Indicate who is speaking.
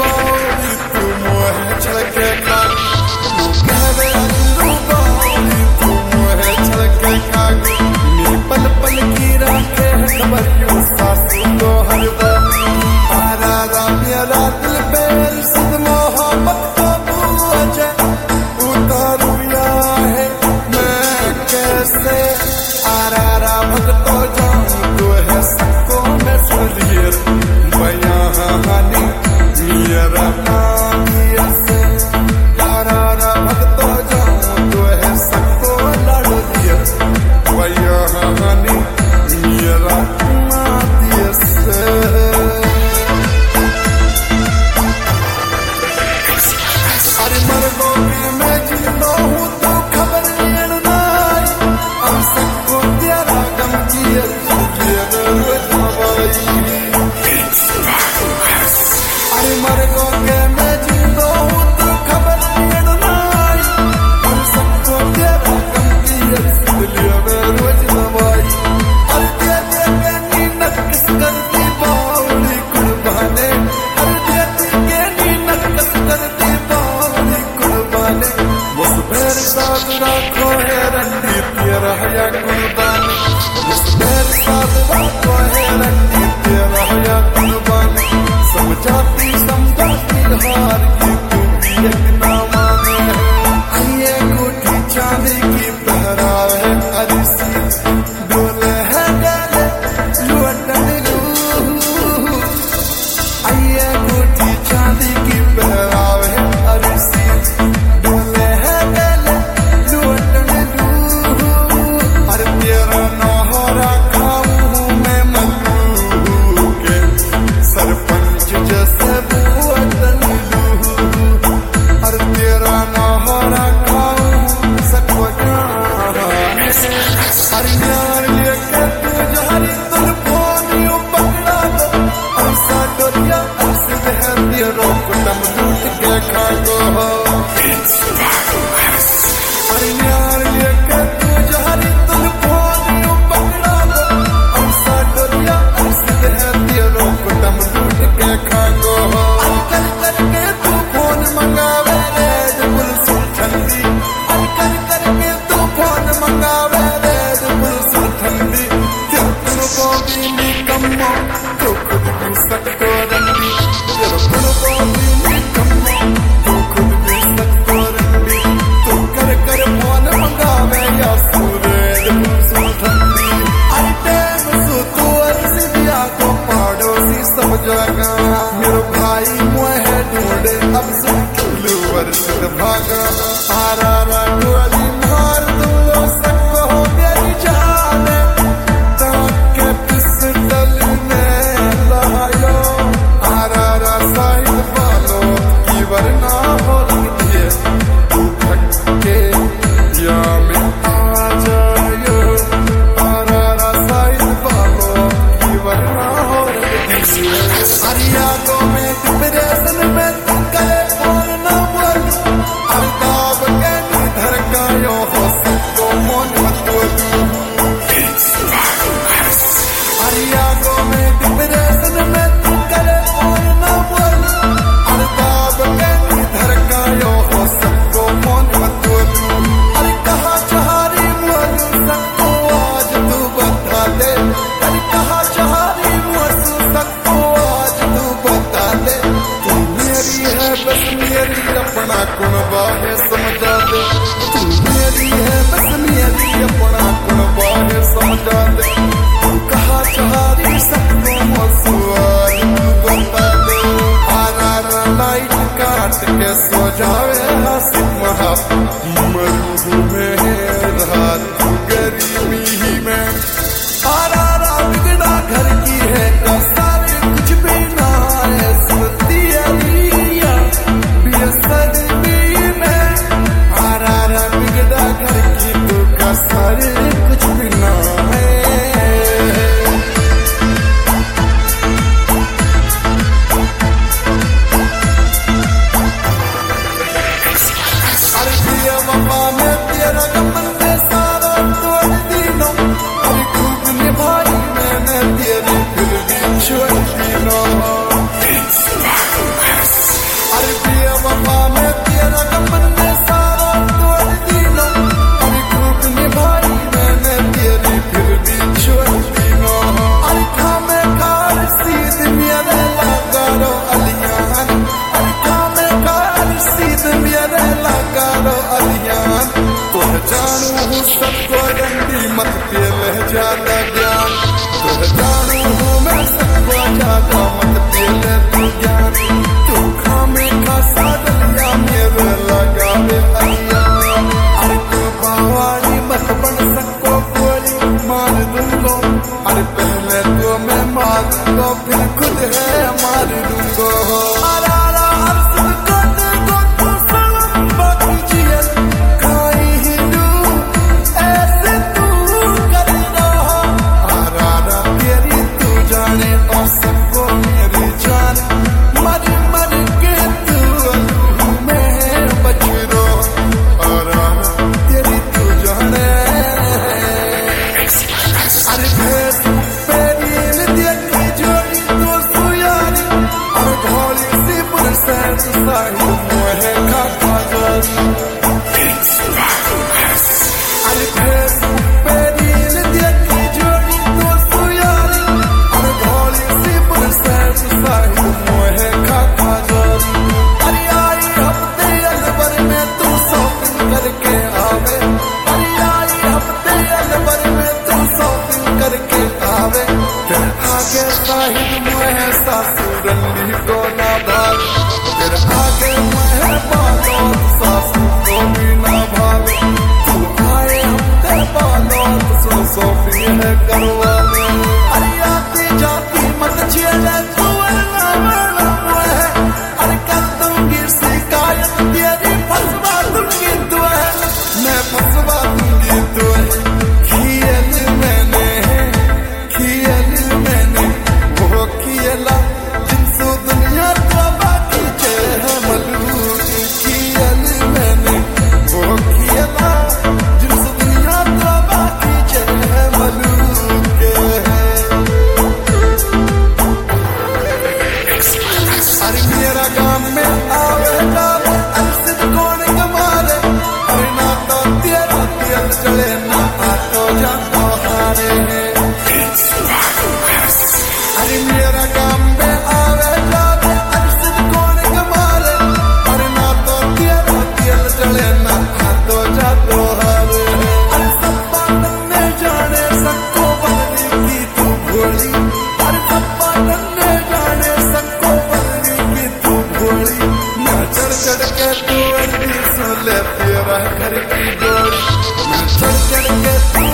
Speaker 1: बावली तू मोहे छलके खागी कहवे अंदरू बावली तू मोहे छलके खागी मेरी पल पल की राखे खबर यूं सासू तो हर बार आरा मेरा दिल पे सिद मोहब्बत का बोझ उतारू या है मैं कैसे आरा भगतो जाऊं तो है सबको मैं सुलिए बयां हानी मेरा नाम से आरा भगतो जाऊं तो है सबको लड़ दिए बयां हानी मेरा नाम से अरे मर्दों की मैं जिंदा हूँ तो खबर लेना हम सबको तेरा गम की अरे मर्दों के मैं जिंदा हूँ तो खबर लेना हम सबको तेरा गम की रोज दवाई अरे दे के नींद किस करती बावली कुर्बाने अरे दे के नींद किस करती बावली कुर्बाने मुझ पर साथ रखो है रंडी तेरा या कुर्बानी मुझ पर साथ रखो है रंडी तेरा या कुर्बानी समझाती समझाती हार की तू भी एक ना माने ये कोठी चांदी की पहरावे अरिसी डोले है गले लुटन लू ये कोठी चांदी की पहरावे अरिसी डोले है गले लुटन लू अरे तेरा नौहरा खाऊं मैं मल्लू के सरपंच जैसे वतन लू अरे तेरा नौहरा खाऊं सबको अरे यार लेके तू जहरी तुल फोनियों पकड़ा दो ऐसा डोरिया ऐसे बहर दिया रोक दम लूट के खा दो अरे यार लेके तू जहरी तुल फोनियों पकड़ा दो ऐसा डोरिया ऐसे बहर दिया रोक दम लूट के खा दो कर करके तू फोन मंगावे रे जबुल सुन ठंडी कर करके तू फोन मंगावे रे जबुल सुन ठंडी तेरे को भी निकम्मा तो खुद भी सकतो रंडी तेरे को भी निकम्मा तो खुद भी सकतो रंडी तू कर कर फोन मंगावे या सूरे जबुल सुन ठंडी अरे टेम सु तू अर्जी दिया को पड़ोसी सब जगह मेरे भाई मुहे ढूंढे अब सुन किलू वर्ष भागा आरा गोली मार दूंगा सबको मेरी जान ताके पिस्टल में लायो आरा साहिब वालों की वरना हो दिए तू थके या मैं आ जायो आरा साहिब वालों की वरना हो दिए अरिया को मैं डिप्रेशन में तू करे फोन ना बोल अरे दाब के निधर गायो हो सबको मोन मत अरिया को मैं डिप्रेशन में तू करे फोन ना बोल अरे दाब के निधर गायो हो सबको मोन मत अरे कहा चाहरी मोलू सबको आज तू बता दे अरे कहा चाहरी मोलू सबको आज तू बता दे तू मेरी है बस मेरी अपना कुणबा है समझा दे तू मेरी है बस मेरी अपना कुणबा है समझा दे तू कहा चाहरी सबको मौसू आज तू बता दे आरा लाइट काट के सो जावे हासिफ महा मरू में रात गर्मी में आरा बिगड़ा घर की है सारे कुछ भी ना है सुनती अरिया बियसर में सबको रंडी मत पे ले ज्यादा ज्ञान तो जानू हूँ मैं सबको ज्यादा मत पे ले तू ज्ञान तू खामे खासा डलिया मेरे लगावे अलिया अरे तू बावारी मत बन सबको गोली मार दूंगो अरे पहले तो मैं मार दूंगो फिर खुद है मार दूंगो सबको मेरी जान मर मर के तू में बच रो और तेरी तू जाने अरे भेस पे रील देखी जोड़ी दोस्तों यारी और भोली सी पुरसैन साही मोहे खाका जारी अरे भेस पे रील देखी जोड़ी दोस्तों यारी और भोली साहिब मोहे खाका जारी अरे आई हफ्ते अलवर में तू शॉपिंग करके आवे अरे आई हफ्ते अलवर में तू शॉपिंग करके आवे फिर आगे साहिब मोहे सासू रंडी को ना भावे फिर आगे मोहे बालो सासू को भी ना भावे तू आए हफ्ते बालो तो शॉपिंग है करवावे अरे आती जाती मत छेड़े फसवा दूंगी तो खियल मैंने वो खियला जिनसो दुनिया तो बाकी चे मलूक खियल मैंने वो खियला जिनसो दुनिया तो बाकी चे मलूक अरे मेरा गांव में आवेगा अरसद कौन कमाले अरे ना तो तेरा तेल चले ना तो जातो हारे अरे मेरा गांव में आवेगा अरसद कौन कमाले अरे ना तो तेरा तेल चले ना तो जातो हारे अरे सप्पा तन्ने जाने सबको बदली की तू भोली अरे सप्पा तन्ने जाने सबको बदली की तू भोली मैं चढ़ चढ़ के तू अर्दी सुन ले तेरा घर की जोड़ी मैं चढ़ चढ़ के